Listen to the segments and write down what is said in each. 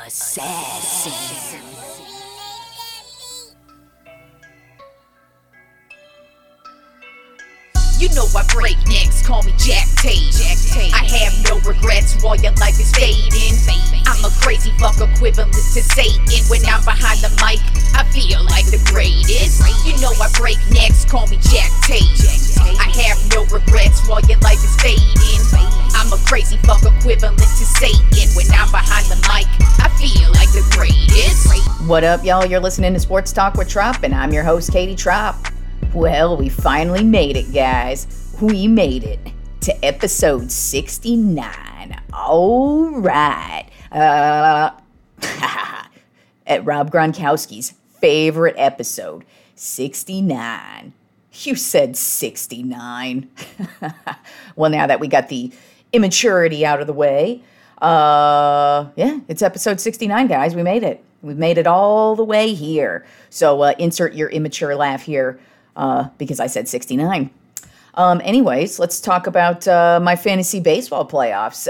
Assassin. You know I break necks, call me Jack Tate. I have no regrets while your life is fading. I'm a crazy fuck equivalent to Satan. When I'm behind the mic, I feel like the greatest. You know I break necks, call me Jack Tate. I have no regrets while your life is fading. I'm a crazy fuck equivalent to Satan. When I'm behind the mic, I feel like the greatest. What up, y'all? You're listening to Sports Talk with Trop, and I'm your host, Katie Trop. Well, we finally made it, guys. We made it to episode 69. All right. At Rob Gronkowski's favorite episode, 69. You said 69. Well, now that we got the immaturity out of the way, yeah, it's episode 69, guys. We made it. We've made it all the way here. So insert your immature laugh here. Because I said 69. Anyways, let's talk about my fantasy baseball playoffs.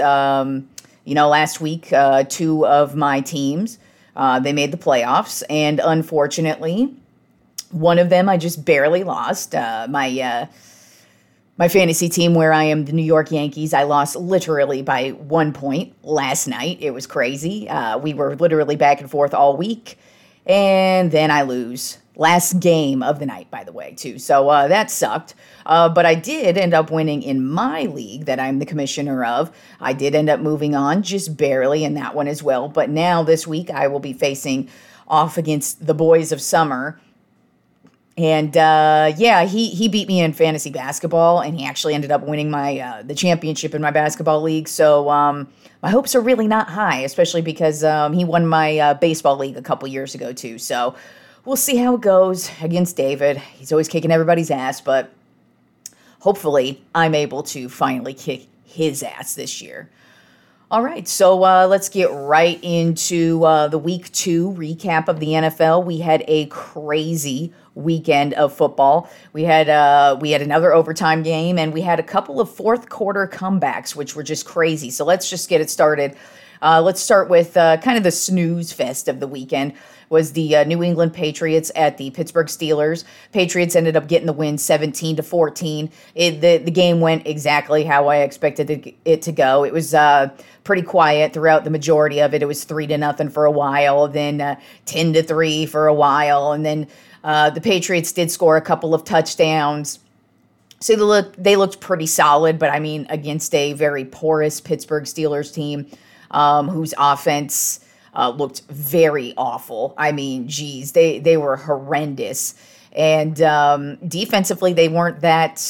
Last week, two of my teams, they made the playoffs. And unfortunately, one of them I just barely lost. My fantasy team, where I am the New York Yankees, I lost literally by 1 point last night. It was crazy. We were literally back and forth all week. And then I lose. Last game of the night, by the way, too. So that sucked. But I did end up winning in my league that I'm the commissioner of. I did end up moving on just barely in that one as well. But now this week I will be facing off against the boys of summer. And he beat me in fantasy basketball, and he actually ended up winning my the championship in my basketball league. So my hopes are really not high, especially because he won my baseball league a couple years ago too. So we'll see how it goes against David. He's always kicking everybody's ass, but hopefully I'm able to finally kick his ass this year. All right, so let's get right into the Week 2 recap of the NFL. We had a crazy weekend of football. We had another overtime game, and we had a couple of fourth quarter comebacks, which were just crazy. So let's just get it started. Let's start with kind of the snooze fest of the weekend. Was the New England Patriots at the Pittsburgh Steelers. Patriots ended up getting the win 17-14. The game went exactly how I expected it to go. It was pretty quiet throughout the majority of it. It was 3-0 for a while, then 10-3 for a while, and then the Patriots did score a couple of touchdowns. So they looked pretty solid, but I mean, against a very porous Pittsburgh Steelers team whose offense looked very awful. I mean, geez, they were horrendous. And defensively, they weren't bad,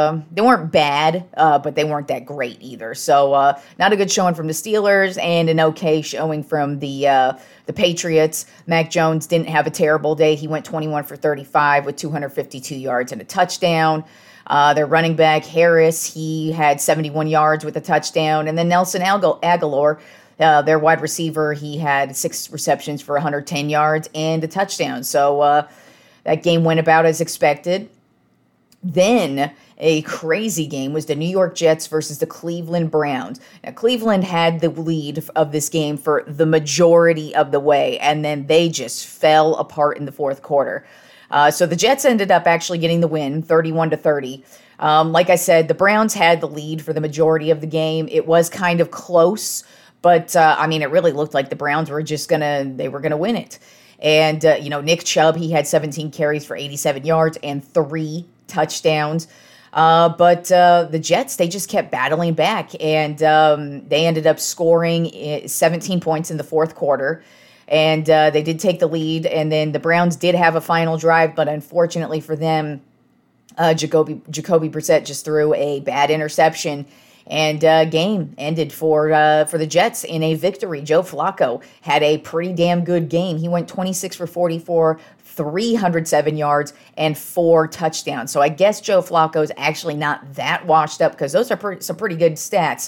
but they weren't that great either. So not a good showing from the Steelers, and an okay showing from the Patriots. Mac Jones didn't have a terrible day. He went 21 for 35 with 252 yards and a touchdown. Their running back, Harris, he had 71 yards with a touchdown. And then Nelson Aguilar, their wide receiver, he had 6 receptions for 110 yards and a touchdown. So that game went about as expected. Then a crazy game was the New York Jets versus the Cleveland Browns. Now, Cleveland had the lead of this game for the majority of the way, and then they just fell apart in the fourth quarter. So the Jets ended up actually getting the win, 31-30. Like I said, the Browns had the lead for the majority of the game. It was kind of close, but it really looked like the Browns were they were gonna win it. And Nick Chubb, he had 17 carries for 87 yards and 3 touchdowns. But the Jets, they just kept battling back, and they ended up scoring 17 points in the fourth quarter. And they did take the lead, and then the Browns did have a final drive, but unfortunately for them, Jacoby Brissett just threw a bad interception, and game ended for the Jets in a victory. Joe Flacco had a pretty damn good game. He went 26 for 44, 307 yards, and 4 touchdowns. So I guess Joe Flacco is actually not that washed up, because those are some pretty good stats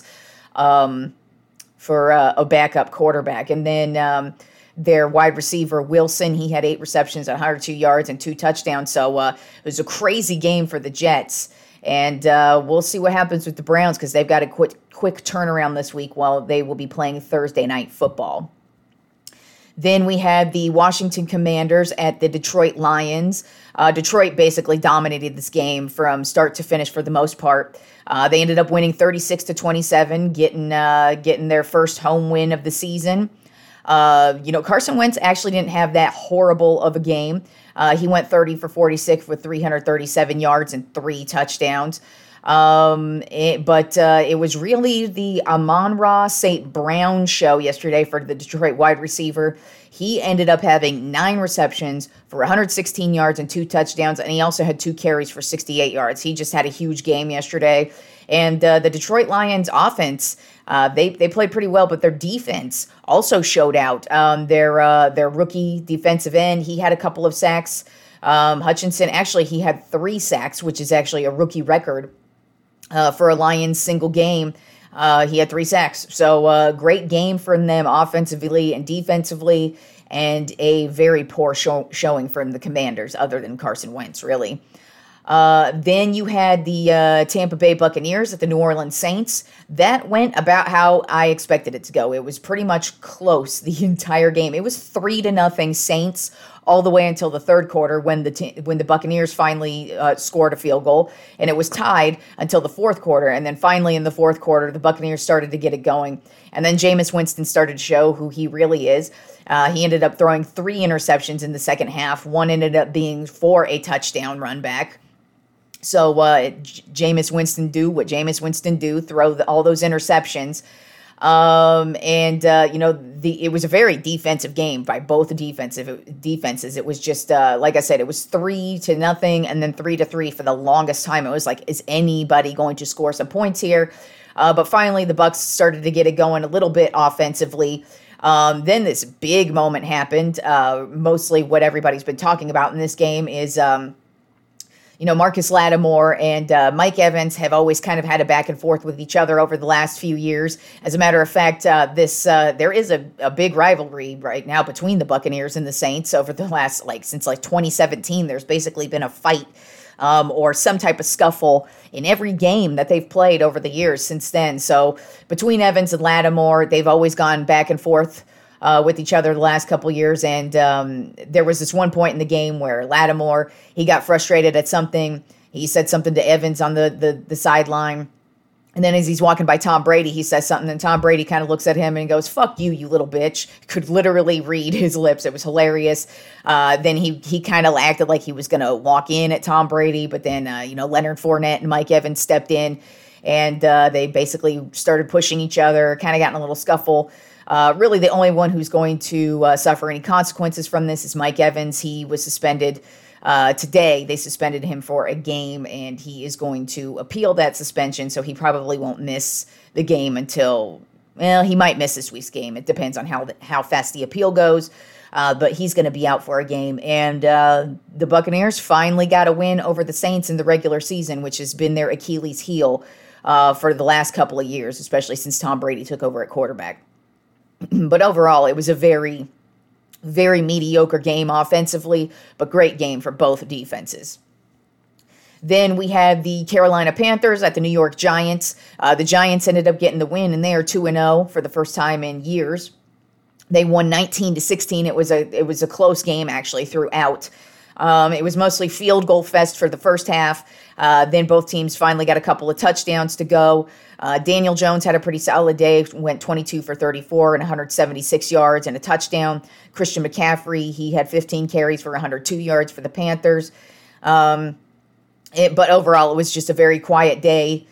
for a backup quarterback. And then their wide receiver, Wilson, he had 8 receptions, 102 yards, and 2 touchdowns. So it was a crazy game for the Jets. And we'll see what happens with the Browns, because they've got a quick turnaround this week while they will be playing Thursday night football. Then we had the Washington Commanders at the Detroit Lions. Detroit basically dominated this game from start to finish for the most part. They ended up winning 36-27, getting their first home win of the season. Carson Wentz actually didn't have that horrible of a game. He went 30 for 46 with 337 yards and 3 touchdowns. It was really the Amon-Ra St. Brown show yesterday for the Detroit wide receiver. He ended up having 9 receptions for 116 yards and 2 touchdowns, and he also had 2 carries for 68 yards. He just had a huge game yesterday. And the Detroit Lions offense, they played pretty well, but their defense also showed out. Their rookie defensive end, he had a couple of sacks. Hutchinson, actually, he had 3 sacks, which is actually a rookie record. For a Lions single game, he had 3 sacks. So great game from them offensively and defensively, and a very poor showing from the Commanders, other than Carson Wentz, really. Then you had the Tampa Bay Buccaneers at the New Orleans Saints. That went about how I expected it to go. It was pretty much close the entire game. It was 3-0 Saints all the way until the third quarter when the Buccaneers finally scored a field goal, and it was tied until the fourth quarter. And then finally in the fourth quarter, the Buccaneers started to get it going. And then Jameis Winston started to show who he really is. He ended up throwing 3 interceptions in the second half. One ended up being for a touchdown run back. So Jameis Winston do what Jameis Winston do, throw all those interceptions. It was a very defensive game by both defenses. It was just, like I said, it was 3-0 and then 3-3 for the longest time. It was like, is anybody going to score some points here? But finally, the Bucs started to get it going a little bit offensively. Then this big moment happened. Mostly what everybody's been talking about in this game is, Marcus Lattimore and Mike Evans have always kind of had a back and forth with each other over the last few years. As a matter of fact, there is a big rivalry right now between the Buccaneers and the Saints over the last, since 2017. There's basically been a fight or some type of scuffle in every game that they've played over the years since then. So between Evans and Lattimore, they've always gone back and forth with each other the last couple years. And there was this one point in the game where Lattimore, he got frustrated at something. He said something to Evans on the sideline. And then as he's walking by Tom Brady, he says something, and Tom Brady kind of looks at him and goes, "Fuck you, you little bitch." Could literally read his lips. It was hilarious. Then he kind of acted like he was going to walk in at Tom Brady, but then, Leonard Fournette and Mike Evans stepped in, and they basically started pushing each other, kind of got in a little scuffle. Really, the only one who's going to suffer any consequences from this is Mike Evans. He was suspended today. They suspended him for a game, and he is going to appeal that suspension, so he probably won't miss the game until, he might miss this week's game. It depends on how fast the appeal goes, but he's going to be out for a game. And the Buccaneers finally got a win over the Saints in the regular season, which has been their Achilles heel for the last couple of years, especially since Tom Brady took over at quarterback. But overall, it was a very, very mediocre game offensively, but great game for both defenses. Then we had the Carolina Panthers at the New York Giants. The Giants ended up getting the win, and they are 2-0 for the first time in years. They won 19-16. It was a close game, actually, throughout. It was mostly field goal fest for the first half. Then both teams finally got a couple of touchdowns to go. Daniel Jones had a pretty solid day, went 22 for 34 and 176 yards and a touchdown. Christian McCaffrey, he had 15 carries for 102 yards for the Panthers. But overall, it was just a very quiet day.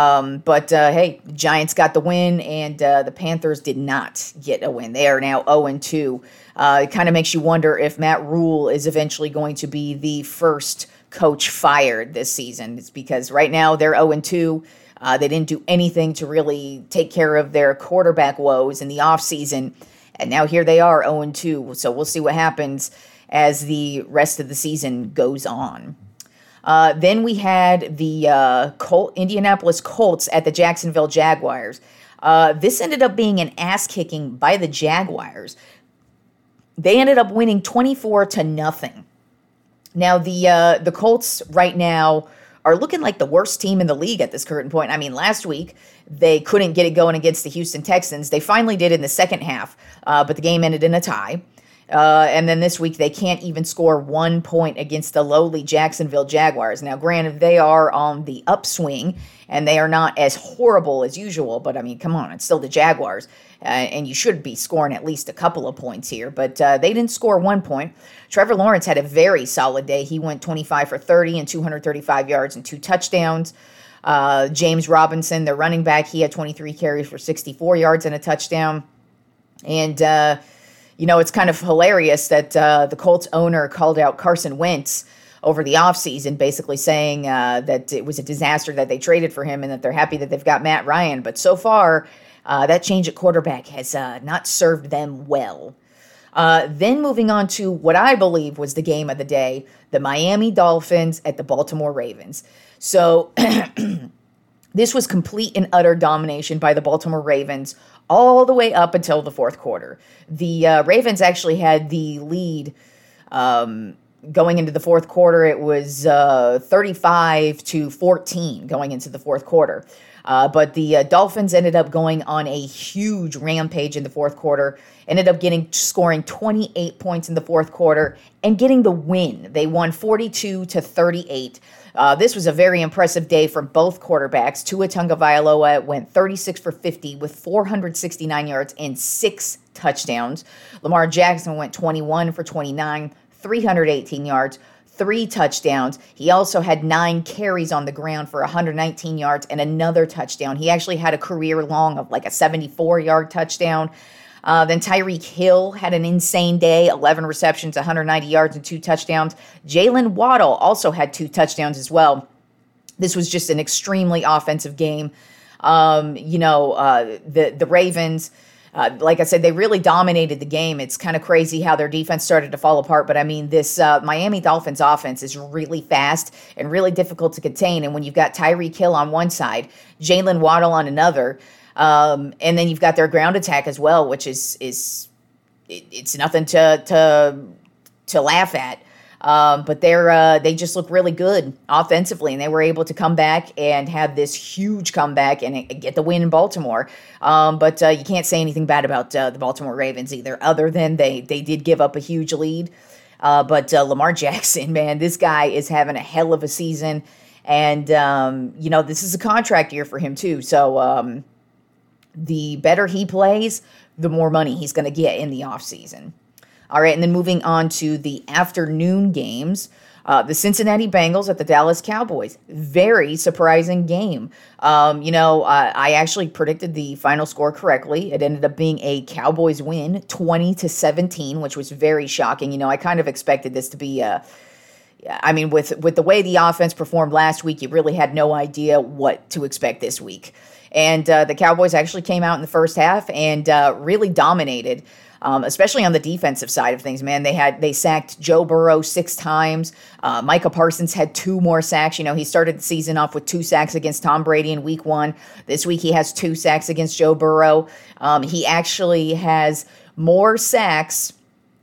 Hey, Giants got the win, and the Panthers did not get a win. They are now 0-2. It kind of makes you wonder if Matt Rule is eventually going to be the first coach fired this season. It's because right now they're 0-2. They didn't do anything to really take care of their quarterback woes in the offseason, and now here they are 0-2. So we'll see what happens as the rest of the season goes on. Then we had the Indianapolis Colts at the Jacksonville Jaguars. This ended up being an ass-kicking by the Jaguars. They ended up winning 24-0. Now, the Colts right now are looking like the worst team in the league at this current point. I mean, last week, they couldn't get it going against the Houston Texans. They finally did in the second half, but the game ended in a tie. And then this week, they can't even score 1 point against the lowly Jacksonville Jaguars. Now, granted, they are on the upswing, and they are not as horrible as usual. But, I mean, come on, it's still the Jaguars. And you should be scoring at least a couple of points here. But they didn't score 1 point. Trevor Lawrence had a very solid day. He went 25 for 30 and 235 yards and 2 touchdowns. James Robinson, the running back, he had 23 carries for 64 yards and a touchdown. And, it's kind of hilarious that the Colts owner called out Carson Wentz over the offseason, basically saying that it was a disaster that they traded for him and that they're happy that they've got Matt Ryan. But so far, that change at quarterback has not served them well. Then moving on to what I believe was the game of the day, the Miami Dolphins at the Baltimore Ravens. So this was complete and utter domination by the Baltimore Ravens all the way up until the fourth quarter. The Ravens actually had the lead going into the fourth quarter. It was 35-14 going into the fourth quarter. But the Dolphins ended up going on a huge rampage in the fourth quarter, ended up scoring 28 points in the fourth quarter and getting the win. They won 42-38. This was a very impressive day from both quarterbacks. Tua Tagovailoa went 36 for 50 with 469 yards and 6 touchdowns. Lamar Jackson went 21 for 29, 318 yards, 3 touchdowns. He also had 9 carries on the ground for 119 yards and another touchdown. He actually had a career long of like a 74-yard touchdown. Then Tyreek Hill had an insane day, 11 receptions, 190 yards, and 2 touchdowns. Jalen Waddle also had 2 touchdowns as well. This was just an extremely offensive game. The Ravens, like I said, they really dominated the game. It's kind of crazy how their defense started to fall apart. But, I mean, this Miami Dolphins offense is really fast and really difficult to contain. And when you've got Tyreek Hill on one side, Jalen Waddle on another, and then you've got their ground attack as well, which is nothing to laugh at. But they just look really good offensively, and they were able to come back and have this huge comeback and get the win in Baltimore. But you can't say anything bad about the Baltimore Ravens either, other than they did give up a huge lead. But Lamar Jackson, man, this guy is having a hell of a season, and this is a contract year for him too. So the better he plays, the more money he's going to get in the offseason. All right, and then moving on to the afternoon games, the Cincinnati Bengals at the Dallas Cowboys. Very surprising game. I actually predicted the final score correctly. It ended up being a Cowboys win, 20-17, which was very shocking. I kind of expected this to be with the way the offense performed last week, you really had no idea what to expect this week. And the Cowboys actually came out in the first half and really dominated. Especially on the defensive side of things, man. They sacked Joe Burrow 6 times. Micah Parsons had 2 more sacks. He started the season off with 2 sacks against Tom Brady in week 1. This week he has 2 sacks against Joe Burrow. He actually has more sacks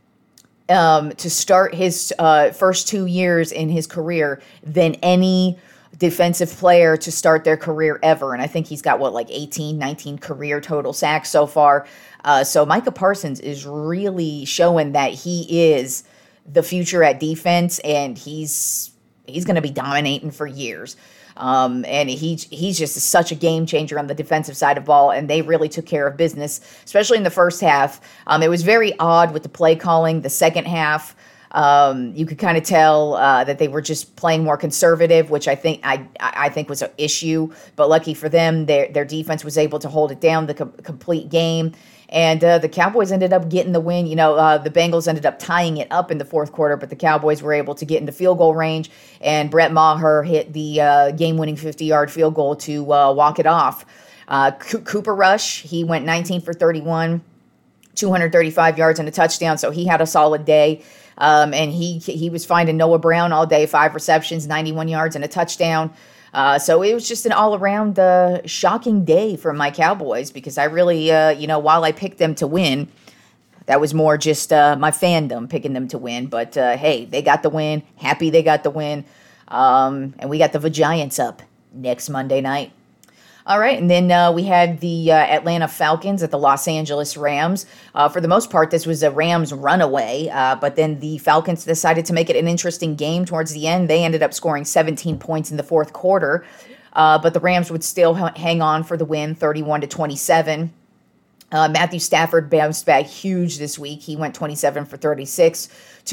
to start his first 2 years in his career than any defensive player to start their career ever. And I think he's got 18, 19 career total sacks so far. So Micah Parsons is really showing that he is the future at defense, and he's going to be dominating for years. And he's just such a game changer on the defensive side of ball, and they really took care of business, especially in the first half. It was very odd with the play calling. The second half, you could kind of tell that they were just playing more conservative, which I think was an issue. But lucky for them, their defense was able to hold it down the complete game. And the Cowboys ended up getting the win. The Bengals ended up tying it up in the fourth quarter, but the Cowboys were able to get into field goal range, and Brett Maher hit the game-winning 50-yard field goal to walk it off. Cooper Rush, he went 19 for 31, 235 yards and a touchdown, so he had a solid day. And he was finding Noah Brown all day, 5 receptions, 91 yards and a touchdown. So it was just an all-around shocking day for my Cowboys, because I really, while I picked them to win, that was more just my fandom picking them to win. But, hey, they got the win. Happy they got the win. And we got the Giants up next Monday night. All right, and then we had the Atlanta Falcons at the Los Angeles Rams. For the most part, this was a Rams runaway, but then the Falcons decided to make it an interesting game towards the end. They ended up scoring 17 points in the fourth quarter, but the Rams would still hang on for the win, 31-27. Matthew Stafford bounced back huge this week. He went 27 for 36,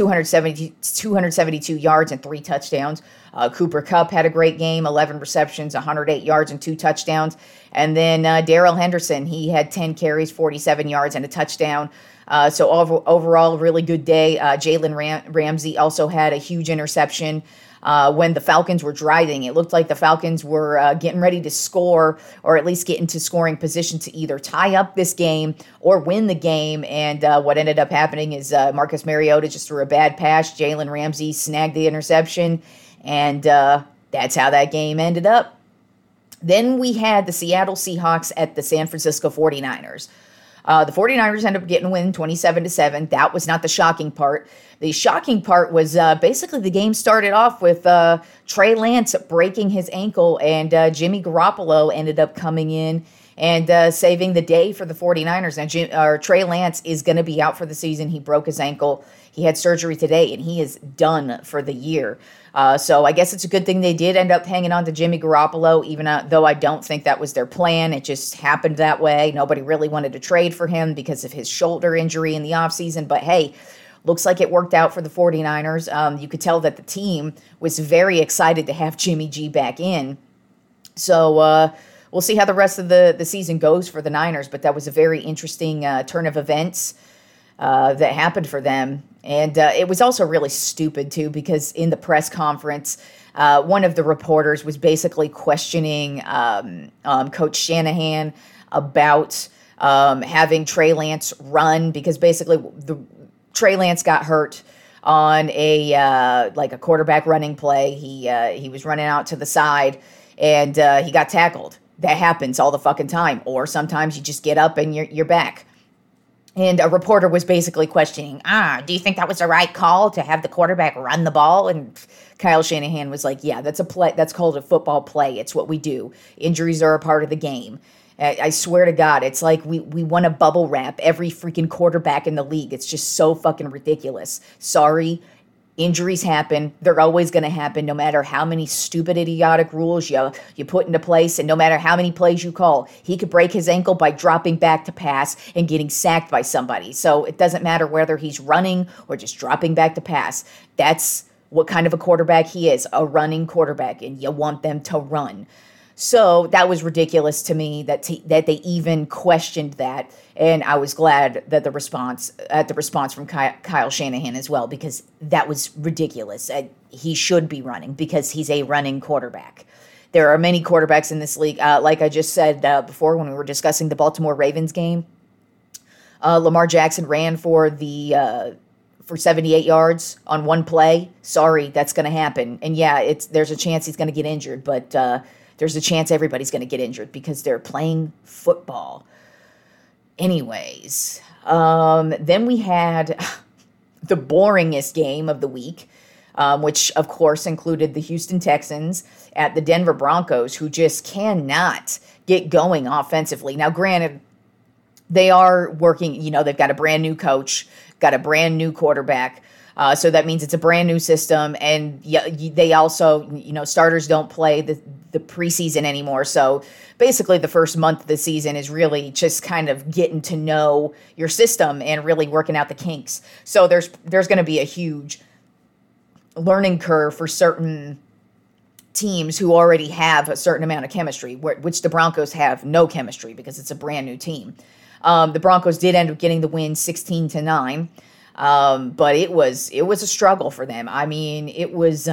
272 yards and 3 touchdowns. Cooper Kupp had a great game, 11 receptions, 108 yards and 2 touchdowns. And then Darrell Henderson, he had 10 carries, 47 yards and a touchdown. So overall, really good day. Jalen Ramsey also had a huge interception. When the Falcons were driving, it looked like the Falcons were getting ready to score, or at least get into scoring position to either tie up this game or win the game. And what ended up happening is Marcus Mariota just threw a bad pass. Jalen Ramsey snagged the interception, and that's how that game ended up. Then we had the Seattle Seahawks at the San Francisco 49ers. The 49ers ended up getting a win 27-7. That was not the shocking part. The shocking part was basically the game started off with Trey Lance breaking his ankle, and Jimmy Garoppolo ended up coming in and saving the day for the 49ers. Now, Trey Lance is going to be out for the season. He broke his ankle. He had surgery today, and he is done for the year. So I guess it's a good thing they did end up hanging on to Jimmy Garoppolo, even though I don't think that was their plan. It just happened that way. Nobody really wanted to trade for him because of his shoulder injury in the offseason. But hey, looks like it worked out for the 49ers. You could tell that the team was very excited to have Jimmy G back in. So we'll see how the rest of the season goes for the Niners. But that was a very interesting turn of events that happened for them. And it was also really stupid, too, because in the press conference, one of the reporters was basically questioning Coach Shanahan about having Trey Lance run, because basically Trey Lance got hurt on a quarterback running play. He was running out to the side, and he got tackled. That happens all the fucking time. Or sometimes you just get up and you're back. And a reporter was basically questioning, do you think that was the right call to have the quarterback run the ball? And Kyle Shanahan was like, yeah, that's a play. That's called a football play. It's what we do. Injuries are a part of the game. I swear to God, it's like we want to bubble wrap every freaking quarterback in the league. It's just so fucking ridiculous. Sorry. Injuries happen. They're always going to happen, no matter how many stupid, idiotic rules you put into place, and no matter how many plays you call. He could break his ankle by dropping back to pass and getting sacked by somebody. So it doesn't matter whether he's running or just dropping back to pass. That's what kind of a quarterback he is, a running quarterback, and you want them to run. So that was ridiculous to me that they even questioned that, and I was glad that the response from Kyle Shanahan as well, because that was ridiculous. He should be running because he's a running quarterback. There are many quarterbacks in this league. Like I just said before when we were discussing the Baltimore Ravens game, Lamar Jackson ran for 78 yards on one play. Sorry, that's going to happen. And yeah, there's a chance he's going to get injured, but there's a chance everybody's going to get injured because they're playing football. Anyways, then we had the boringest game of the week, which, of course, included the Houston Texans at the Denver Broncos, who just cannot get going offensively. Now, granted, they are working, they've got a brand new coach, got a brand new quarterback. So that means it's a brand new system, and they also, starters don't play the preseason anymore. So basically the first month of the season is really just kind of getting to know your system and really working out the kinks. So there's going to be a huge learning curve for certain teams who already have a certain amount of chemistry, which the Broncos have no chemistry because it's a brand new team. The Broncos did end up getting the win 16-9. But it was a struggle for them. I mean, it was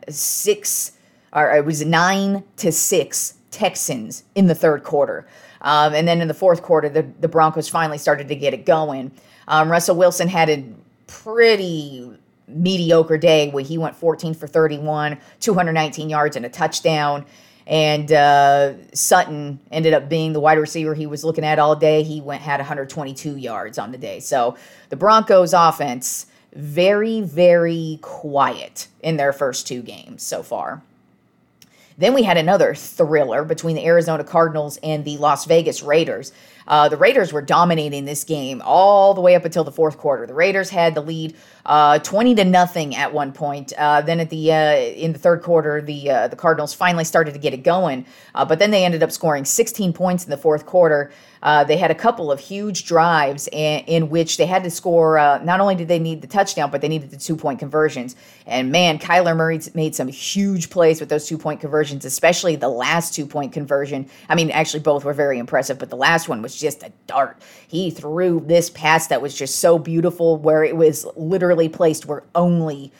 9-6 Texans in the third quarter. And then in the fourth quarter, the Broncos finally started to get it going. Russell Wilson had a pretty mediocre day where he went 14 for 31, 219 yards and a touchdown. And Sutton ended up being the wide receiver he was looking at all day. He had 122 yards on the day. So the Broncos offense, very, very quiet in their first two games so far. Then we had another thriller between the Arizona Cardinals and the Las Vegas Raiders. The Raiders were dominating this game all the way up until the fourth quarter. The Raiders had the lead 20-0 at one point. Then at the in the third quarter, the Cardinals finally started to get it going. But then they ended up scoring 16 points in the fourth quarter. They had a couple of huge drives in which they had to score. Not only did they need the touchdown, but they needed the 2-point conversions. And man, Kyler Murray made some huge plays with those 2-point conversions, especially the last 2-point conversion. I mean, actually both were very impressive, but the last one was just a dart. He threw this pass that was just so beautiful, where it was literally placed where only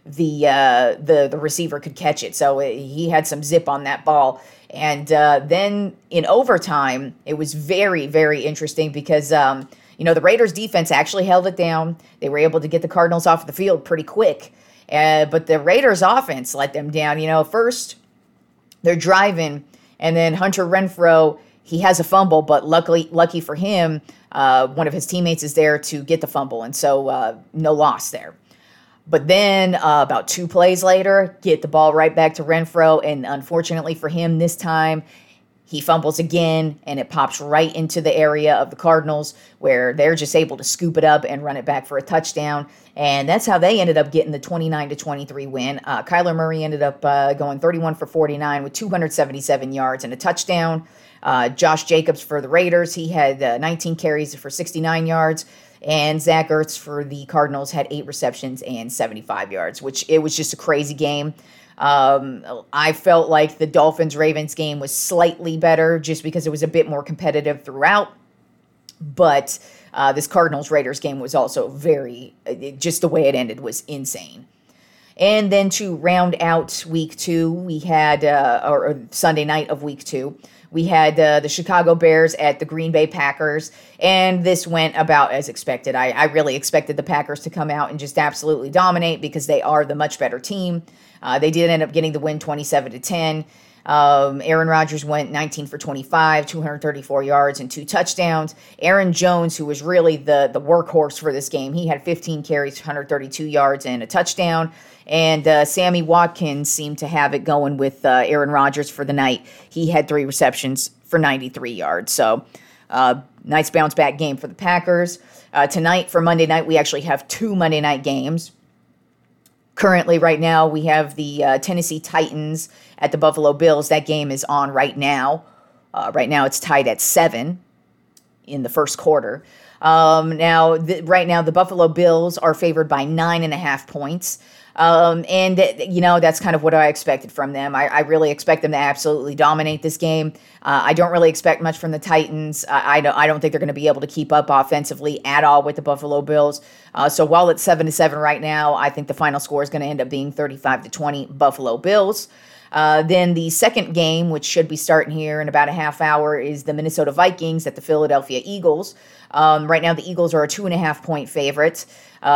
the receiver could catch it. So he had some zip on that ball. And then in overtime, it was very, very interesting because, the Raiders defense actually held it down. They were able to get the Cardinals off the field pretty quick. But the Raiders offense let them down. First they're driving, and then Hunter Renfrow, he has a fumble, but lucky for him, one of his teammates is there to get the fumble. And so no loss there. But then about 2 plays later, get the ball right back to Renfrow. And unfortunately for him this time, he fumbles again, and it pops right into the area of the Cardinals, where they're just able to scoop it up and run it back for a touchdown. And that's how they ended up getting the 29-23 win. Kyler Murray ended up going 31 for 49 with 277 yards and a touchdown. Josh Jacobs for the Raiders, he had 19 carries for 69 yards. And Zach Ertz for the Cardinals had 8 receptions and 75 yards, which it was just a crazy game. I felt like the Dolphins-Ravens game was slightly better just because it was a bit more competitive throughout. But this Cardinals-Raiders game was also just the way it ended was insane. And then to round out week 2, we had, or Sunday night of week 2, we had the Chicago Bears at the Green Bay Packers, and this went about as expected. I really expected the Packers to come out and just absolutely dominate because they are the much better team. They did end up getting the win 27-10. Aaron Rodgers went 19 for 25, 234 yards and 2 touchdowns. Aaron Jones, who was really the workhorse for this game, he had 15 carries, 132 yards and a touchdown. And Sammy Watkins seemed to have it going with Aaron Rodgers for the night. He had 3 receptions for 93 yards. So nice bounce back game for the Packers. Tonight for Monday night, we actually have 2 Monday night games. Currently, right now, we have the Tennessee Titans at the Buffalo Bills. That game is on right now. Right now, it's tied at 7 in the first quarter. Right now, the Buffalo Bills are favored by 9.5 points. That's kind of what I expected from them. I really expect them to absolutely dominate this game. I don't really expect much from the Titans. I don't think they're going to be able to keep up offensively at all with the Buffalo Bills. So while it's 7-7 right now, I think the final score is going to end up being 35-20 Buffalo Bills. Then the second game, which should be starting here in about a half hour, is the Minnesota Vikings at the Philadelphia Eagles. Right now, the Eagles are a 2.5 point favorite.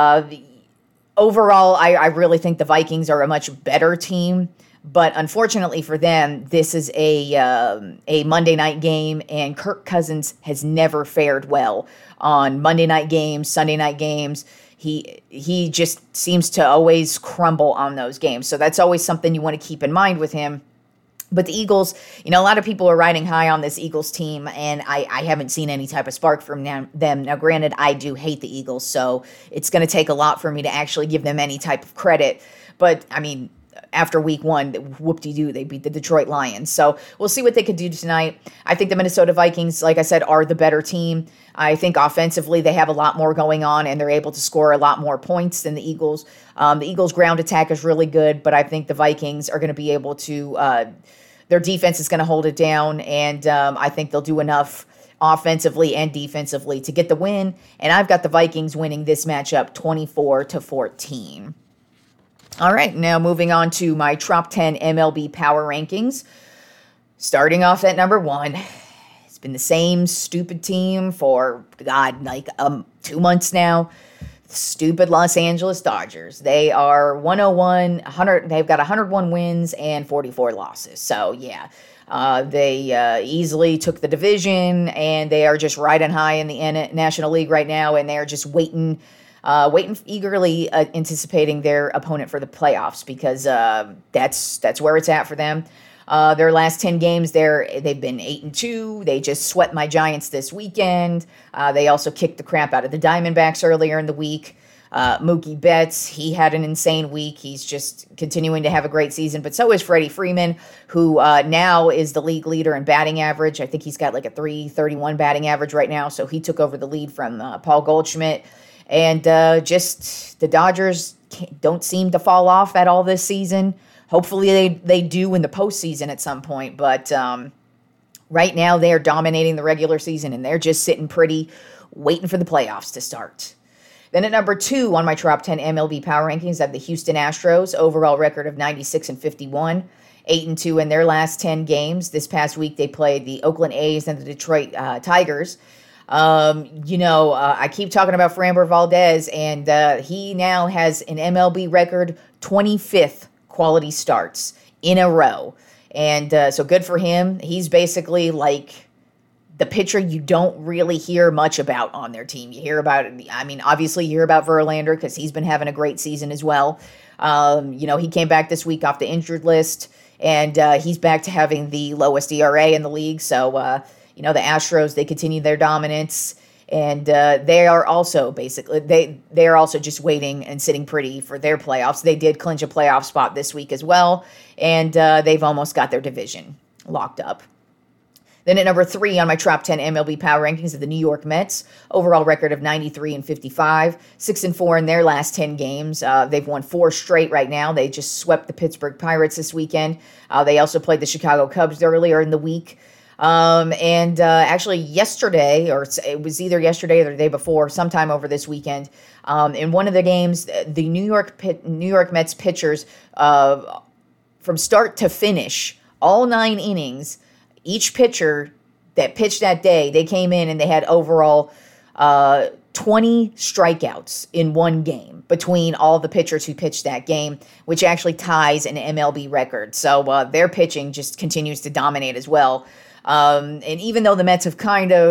Overall, I really think the Vikings are a much better team, but unfortunately for them, this is a Monday night game, and Kirk Cousins has never fared well on Monday night games, Sunday night games. He just seems to always crumble on those games, so that's always something you want to keep in mind with him. But the Eagles, a lot of people are riding high on this Eagles team, and I haven't seen any type of spark from them. Now, granted, I do hate the Eagles, so it's going to take a lot for me to actually give them any type of credit. But, after week 1, whoop-de-doo, they beat the Detroit Lions. So we'll see what they could do tonight. I think the Minnesota Vikings, like I said, are the better team. I think offensively they have a lot more going on, and they're able to score a lot more points than the Eagles. The Eagles' ground attack is really good, but I think the Vikings are going to be able to their defense is going to hold it down, and I think they'll do enough offensively and defensively to get the win. And I've got the Vikings winning this matchup 24-14. All right, now moving on to my top 10 MLB power rankings. Starting off at number 1. It's been the same stupid team for, 2 months now. Stupid Los Angeles Dodgers. They are 101, they've got 101 wins and 44 losses. So, yeah, they easily took the division, and they are just riding high in the National League right now, and they are just waiting eagerly anticipating their opponent for the playoffs because that's where it's at for them. Their last 10 games, they've been 8-2. They just swept my Giants this weekend. They also kicked the crap out of the Diamondbacks earlier in the week. Mookie Betts, he had an insane week. He's just continuing to have a great season. But so is Freddie Freeman, who now is the league leader in batting average. I think he's got like a .331 batting average right now. So he took over the lead from Paul Goldschmidt. And just the Dodgers don't seem to fall off at all this season. Hopefully they do in the postseason at some point. But right now they are dominating the regular season, and they're just sitting pretty, waiting for the playoffs to start. Then at number 2 on my top 10 MLB power rankings, I have the Houston Astros, overall record of 96-51, 8-2 in their last 10 games. This past week, they played the Oakland A's and the Detroit Tigers. I keep talking about Framber Valdez, and he now has an MLB record 25th quality starts in a row. And so good for him. He's basically like the pitcher you don't really hear much about on their team. You hear about, obviously you hear about Verlander because he's been having a great season as well. He came back this week off the injured list, and he's back to having the lowest ERA in the league. So, the Astros, they continue their dominance, and they are also they are also just waiting and sitting pretty for their playoffs. They did clinch a playoff spot this week as well, and they've almost got their division locked up. Then at number 3 on my top 10 MLB power rankings are the New York Mets, overall record of 93-55, 6-4 in their last 10 games. They've won 4 straight right now. They just swept the Pittsburgh Pirates this weekend. They also played the Chicago Cubs earlier in the week. Actually yesterday, or it was either yesterday or the day before, sometime over this weekend, in one of the games, the New York Mets pitchers, from start to finish, all 9 innings, each pitcher that pitched that day, they came in and they had overall 20 strikeouts in one game between all the pitchers who pitched that game, which actually ties an MLB record. So their pitching just continues to dominate as well. And even though the Mets have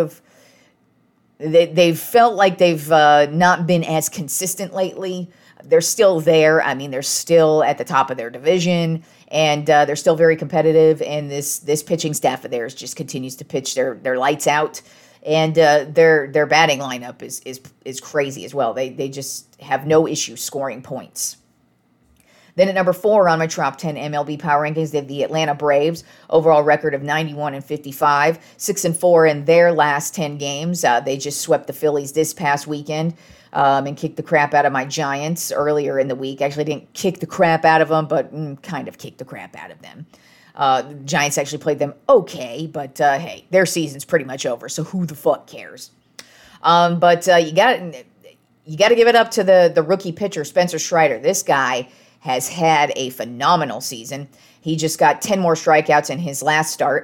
they've felt like they've not been as consistent lately, they're still there. They're still at the top of their division, and they're still very competitive. And this pitching staff of theirs just continues to pitch their lights out, and their batting lineup is crazy as well. They just have no issue scoring points. Then at number 4 on my top 10 MLB power rankings, they have the Atlanta Braves, overall record of 91-55, 6-4 in their last 10 games. They just swept the Phillies this past weekend and kicked the crap out of my Giants earlier in the week. Actually, didn't kick the crap out of them, but kind of kicked the crap out of them. The Giants actually played them okay, but hey, their season's pretty much over, so who the fuck cares? But you got to give it up to the rookie pitcher, Spencer Strider. This guy has had a phenomenal season. He just got 10 more strikeouts in his last start.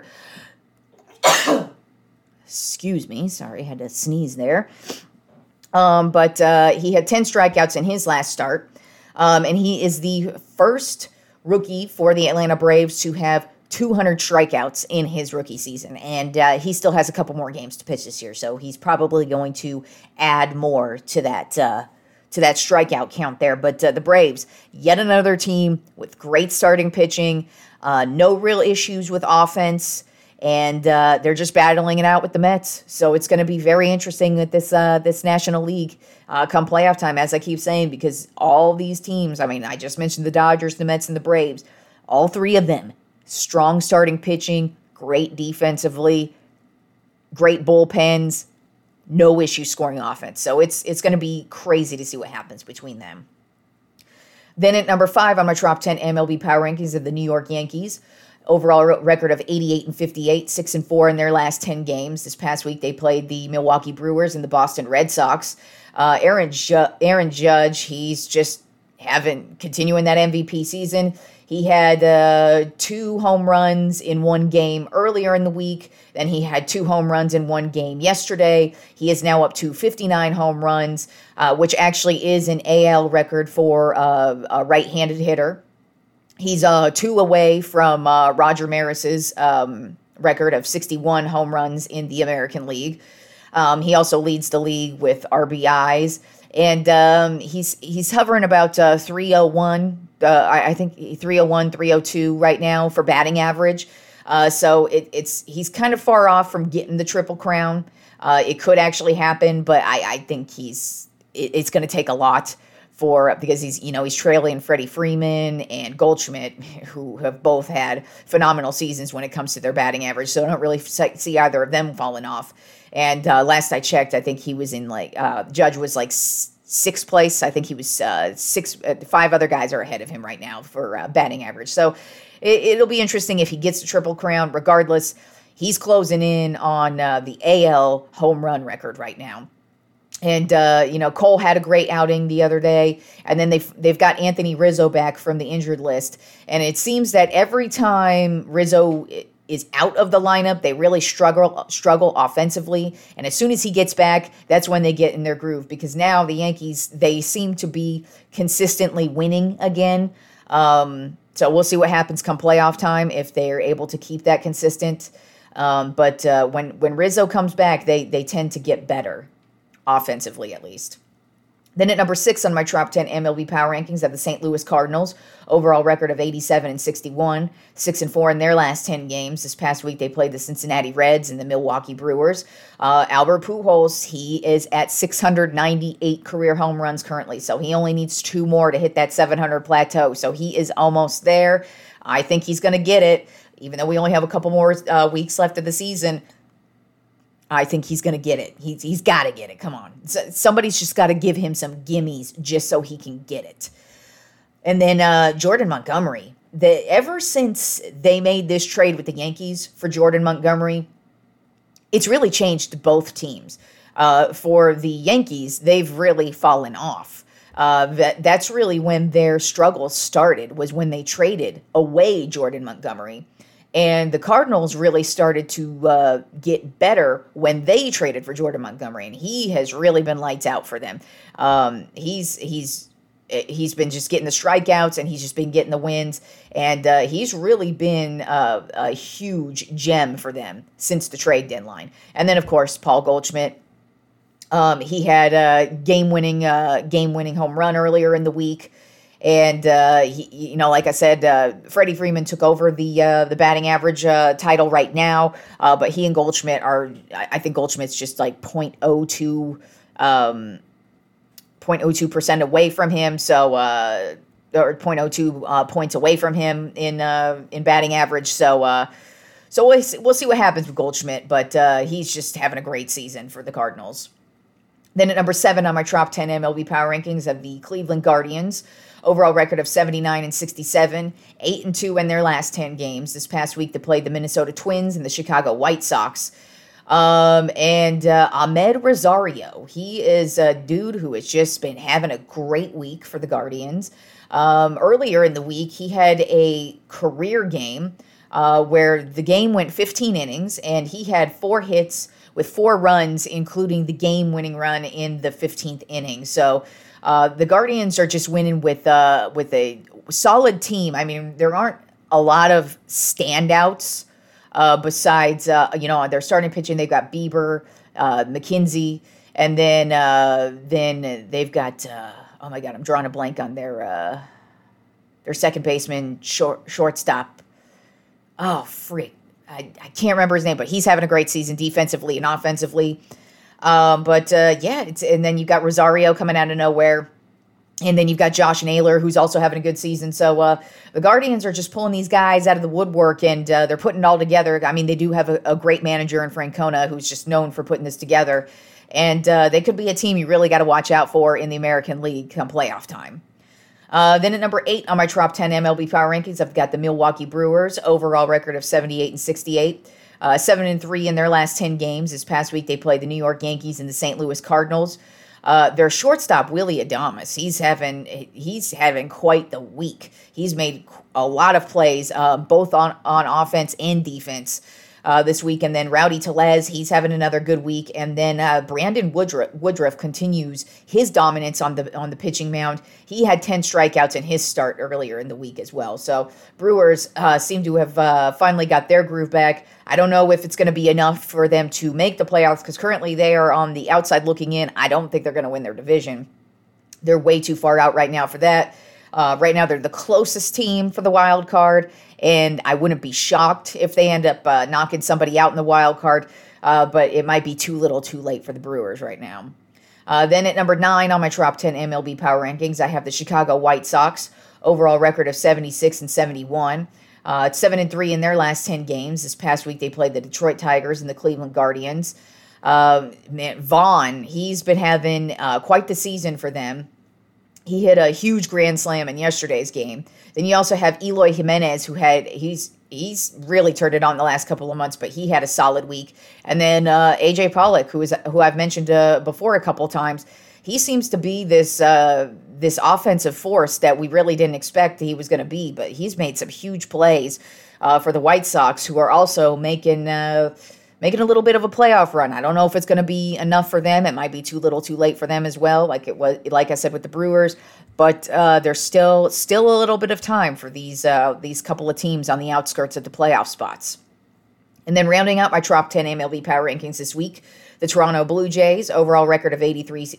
Excuse me. Sorry, had to sneeze there. But he had 10 strikeouts in his last start. And he is the first rookie for the Atlanta Braves to have 200 strikeouts in his rookie season. And he still has a couple more games to pitch this year. So he's probably going to add more to that strikeout count there. But the Braves, yet another team with great starting pitching, no real issues with offense, and they're just battling it out with the Mets. So it's going to be very interesting with this National League come playoff time, as I keep saying, because all these teams, I just mentioned the Dodgers, the Mets, and the Braves, all 3 of them, strong starting pitching, great defensively, great bullpens, no issue scoring offense. So it's going to be crazy to see what happens between them. Then at number 5 on my top 10 MLB power rankings of the New York Yankees, overall record of 88-58, 6-4 in their last 10 games. This past week they played the Milwaukee Brewers and the Boston Red Sox. Aaron Judge, he's just continuing that MVP season. He had 2 home runs in one game earlier in the week. Then he had 2 home runs in one game yesterday. He is now up to 59 home runs, which actually is an AL record for a right-handed hitter. He's 2 away from Roger Maris's record of 61 home runs in the American League. He also leads the league with RBIs. And he's hovering about 301 I think 301, 302 right now for batting average. So he's kind of far off from getting the Triple Crown. It could actually happen, but I think it's going to take a lot because he's trailing Freddie Freeman and Goldschmidt, who have both had phenomenal seasons when it comes to their batting average. So I don't really see either of them falling off. And last I checked, I think he was in Judge was like sixth place. I think he was six. 5 other guys are ahead of him right now for batting average. So it'll be interesting if he gets the Triple Crown. Regardless, he's closing in on the AL home run record right now. And Cole had a great outing the other day, and then they've got Anthony Rizzo back from the injured list, and it seems that every time Rizzo is out of the lineup, they really struggle offensively, and as soon as he gets back, that's when they get in their groove, because now the Yankees, they seem to be consistently winning again. So we'll see what happens come playoff time if they're able to keep that consistent. But when Rizzo comes back, they tend to get better. Offensively, at least. Then at number 6 on my top 10 MLB power rankings have the St. Louis Cardinals. Overall record of 87-61, 6-4 in their last 10 games. This past week they played the Cincinnati Reds and the Milwaukee Brewers. Albert Pujols, he is at 698 career home runs currently, so he only needs 2 more to hit that 700 plateau. So he is almost there. I think he's going to get it, even though we only have a couple more weeks left of the season. I think he's going to get it. He's got to get it. Come on. Somebody's just got to give him some gimmies just so he can get it. And then Jordan Montgomery. Ever since they made this trade with the Yankees for Jordan Montgomery, it's really changed both teams. For the Yankees, they've really fallen off. That's really when their struggles started, was when they traded away Jordan Montgomery. And the Cardinals really started to get better when they traded for Jordan Montgomery, and he has really been lights out for them. He's been just getting the strikeouts, and he's just been getting the wins, and he's really been a huge gem for them since the trade deadline. And then, of course, Paul Goldschmidt. He had a game-winning home run earlier in the week. And, like I said, Freddie Freeman took over the batting average title right now. But he and Goldschmidt I think Goldschmidt's just like 0.02% away from him. So, or 0.02 points away from him in batting average. So we'll see what happens with Goldschmidt. But he's just having a great season for the Cardinals. Then at number 7 on my top 10 MLB power rankings have the Cleveland Guardians. Overall record of 79-67, 8-2 in their last 10 games. This past week, they played the Minnesota Twins and the Chicago White Sox. And Ahmed Rosario, he is a dude who has just been having a great week for the Guardians. Earlier in the week, he had a career game where the game went 15 innings, and he had 4 hits with 4 runs, including the game-winning run in the 15th inning. So the Guardians are just winning with a solid team. I mean, there aren't a lot of standouts besides, their starting pitching. They've got Bieber, McKenzie, and then they've got, oh my God, I'm drawing a blank on their second baseman, shortstop. Oh, freak. I can't remember his name, but he's having a great season defensively and offensively. And then you've got Rosario coming out of nowhere. And then you've got Josh Naylor, who's also having a good season. So the Guardians are just pulling these guys out of the woodwork, and they're putting it all together. I mean, they do have a great manager in Francona, who's just known for putting this together. And they could be a team you really got to watch out for in the American League come playoff time. Then at number 8 on my top 10 MLB power rankings, I've got the Milwaukee Brewers. Overall record of 78-68. 7-3 in their last 10 games. This past week, they played the New York Yankees and the St. Louis Cardinals. Their shortstop, Willy Adames, he's having quite the week. He's made a lot of plays, both on offense and defense this week. And then Rowdy Tellez, he's having another good week. And then Brandon Woodruff continues his dominance on the pitching mound. He had 10 strikeouts in his start earlier in the week as well. So Brewers seem to have finally got their groove back. I don't know if it's going to be enough for them to make the playoffs, because currently they are on the outside looking in. I don't think they're going to win their division. They're way too far out right now for that. Right now, they're the closest team for the wild card, and I wouldn't be shocked if they end up knocking somebody out in the wild card, but it might be too little too late for the Brewers right now. Then at number 9 on my top 10 MLB power rankings, I have the Chicago White Sox, overall record of 76 and 71. It's 7-3 in their last 10 games. This past week, they played the Detroit Tigers and the Cleveland Guardians. Vaughn, he's been having quite the season for them. He hit a huge grand slam in yesterday's game. Then you also have Eloy Jimenez, he's really turned it on the last couple of months, but he had a solid week. And then AJ Pollock, who I've mentioned before a couple of times, he seems to be this offensive force that we really didn't expect he was going to be. But he's made some huge plays for the White Sox, who are also making a little bit of a playoff run. I don't know if it's going to be enough for them. It might be too little, too late for them as well, like I said with the Brewers. But there's still a little bit of time for these couple of teams on the outskirts of the playoff spots. And then rounding out my top 10 MLB power rankings this week, the Toronto Blue Jays, overall record of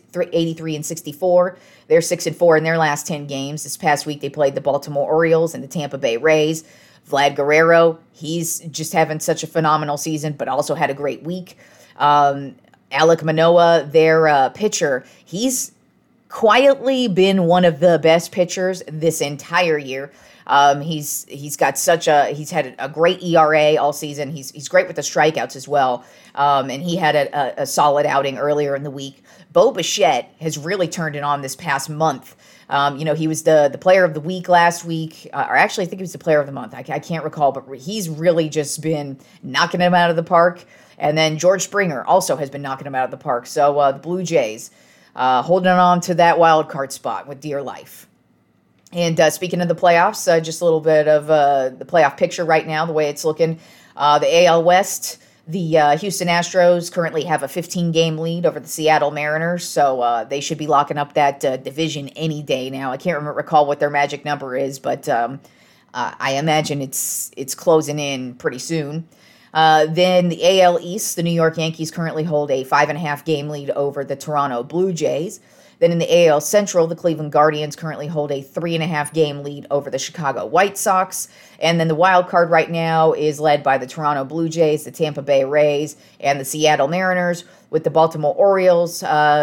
83 and 64. They're 6-4 in their last 10 games. This past week, they played the Baltimore Orioles and the Tampa Bay Rays. Vlad Guerrero, he's just having such a phenomenal season, but also had a great week. Alek Manoah, their pitcher, he's quietly been one of the best pitchers this entire year. He's had a great ERA all season. He's great with the strikeouts as well. And he had a solid outing earlier in the week. Bo Bichette has really turned it on this past month. He was the player of the week last week, or actually I think he was the player of the month. I can't recall, but he's really just been knocking him out of the park. And then George Springer also has been knocking him out of the park. So the Blue Jays holding on to that wild card spot with dear life. And speaking of the playoffs, just a little bit of the playoff picture right now, the way it's looking. The AL West, the Houston Astros currently have a 15-game lead over the Seattle Mariners, so they should be locking up that division any day now. I can't recall what their magic number is, but I imagine it's closing in pretty soon. Then the AL East, the New York Yankees currently hold a 5.5-game lead over the Toronto Blue Jays. Then in the AL Central, the Cleveland Guardians currently hold a 3.5-game lead over the Chicago White Sox. And then the wild card right now is led by the Toronto Blue Jays, the Tampa Bay Rays, and the Seattle Mariners, with the Baltimore Orioles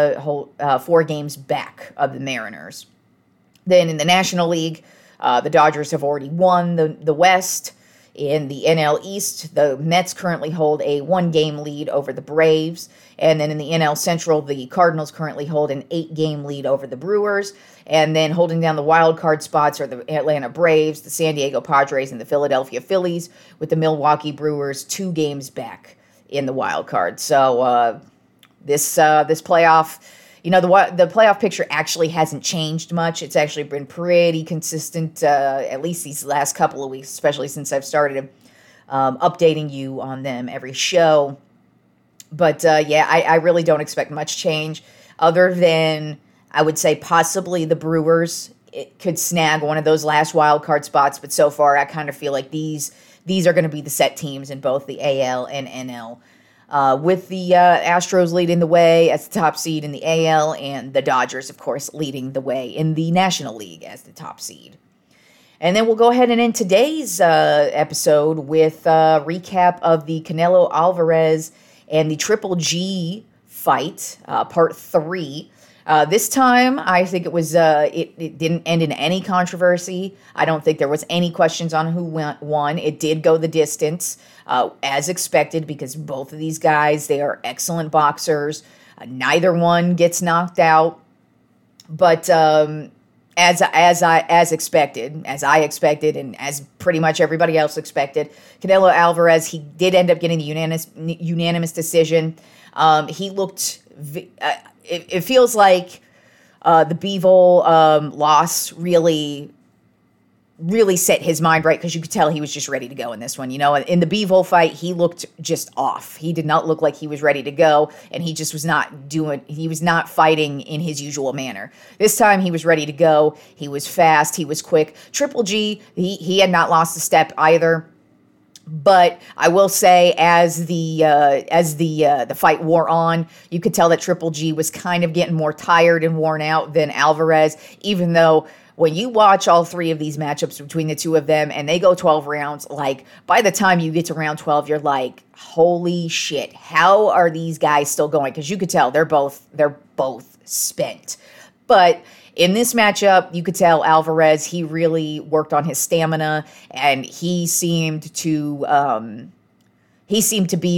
4 games back of the Mariners. Then in the National League, the Dodgers have already won the West. In the NL East, the Mets currently hold a 1-game lead over the Braves. And then in the NL Central, the Cardinals currently hold an 8-game lead over the Brewers. And then holding down the wild card spots are the Atlanta Braves, the San Diego Padres, and the Philadelphia Phillies, with the Milwaukee Brewers 2 games back in the wild card. So this playoff, the playoff picture actually hasn't changed much. It's actually been pretty consistent, at least these last couple of weeks, especially since I've started updating you on them every show. But I really don't expect much change, other than I would say possibly the Brewers could snag one of those last wild card spots. But so far, I kind of feel like these are going to be the set teams in both the AL and NL. With the Astros leading the way as the top seed in the AL, and the Dodgers, of course, leading the way in the National League as the top seed. And then we'll go ahead and end today's episode with a recap of the Canelo Alvarez and the Triple G fight, part 3. This time, I think it didn't end in any controversy. I don't think there was any questions on who won. It did go the distance, as expected, because both of these guys, they are excellent boxers. Neither one gets knocked out. But as I expected, and as pretty much everybody else expected, Canelo Alvarez, he did end up getting the unanimous decision. He looked. It feels like the Bivol loss really set his mind right, because you could tell he was just ready to go in this one. In the Bivol fight, he looked just off. He did not look like he was ready to go, and he just was not fighting in his usual manner. This time he was ready to go. He was fast. He was quick. Triple G, he had not lost a step either. But I will say, as the fight wore on, you could tell that Triple G was kind of getting more tired and worn out than Alvarez, even though when you watch all three of these matchups between the two of them and they go 12 rounds, like by the time you get to round 12, you're like, holy shit, how are these guys still going? Because you could tell they're both spent. But in this matchup, you could tell Alvarez, he really worked on his stamina, and he seemed to be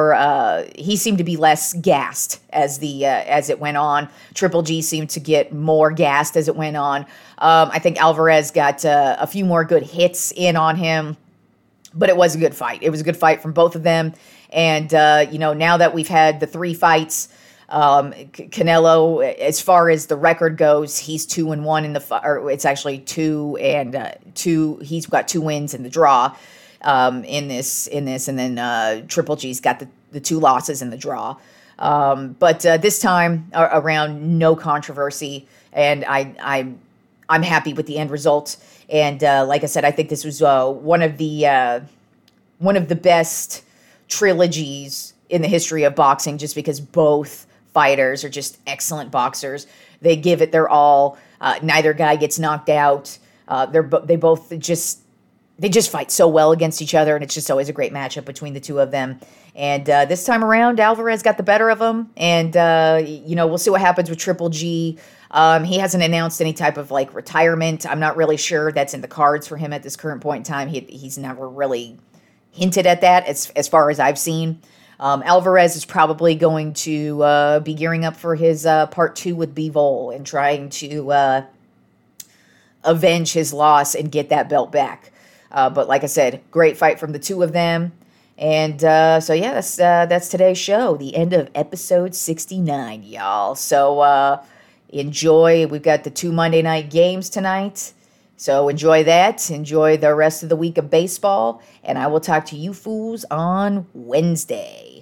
less gassed as it went on. Triple G seemed to get more gassed as it went on. I think Alvarez got a few more good hits in on him, but it was a good fight. It was a good fight from both of them. And, now that we've had the 3 fights, Canelo, as far as the record goes, he's 2-1 in the or it's actually 2-2. He's got 2 wins in the draw in this, and then Triple G's got the 2 losses in the draw. But this time around, no controversy, and I'm happy with the end result. And like I said, I think this was one of the best trilogies in the history of boxing, just because both fighters are just excellent boxers. They give it their all. Neither guy gets knocked out. They just fight so well against each other, and it's just always a great matchup between the two of them. And this time around, Alvarez got the better of him, and we'll see what happens with Triple G. He hasn't announced any type of retirement. I'm not really sure that's in the cards for him at this current point in time. He's never really hinted at that as far as I've seen. Alvarez is probably going to be gearing up for his part 2 with Bivol and trying to avenge his loss and get that belt back. But like I said, great fight from the two of them. And that's today's show, the end of episode 69, y'all. So enjoy. We've got the 2 Monday night games tonight. So enjoy that. Enjoy the rest of the week of baseball. And I will talk to you fools on Wednesday.